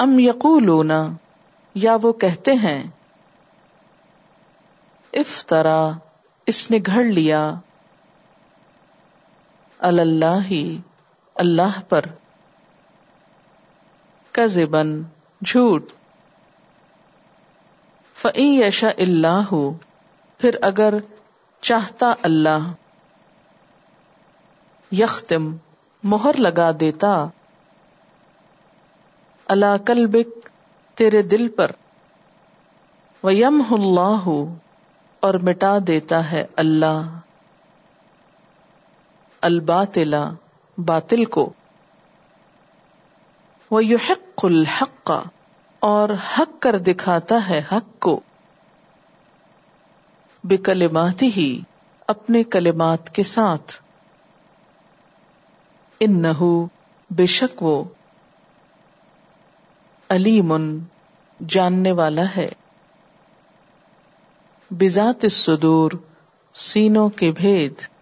ام یقولون، یا وہ کہتے ہیں، افترا، اس نے گھڑ لیا، علی اللہ، اللہ پر، کذبا، جھوٹ، فَإِن یشاء اللہ، پھر اگر چاہتا اللہ، یختم، مہر لگا دیتا، علی قلبک، تیرے دل پر، وَيَمْحُ اللَّهُ، اور مٹا دیتا ہے اللہ، الباطل، باطل کو، وَيُحِقُّ الْحَقَّ، اور حق کر دکھاتا ہے حق کو، بِکَلِمَاتِهِ، اپنے کلمات کے ساتھ، انہ، بے شک وہ، علیم، جاننے والا ہے، بذات الصدور، سینوں کے بھید،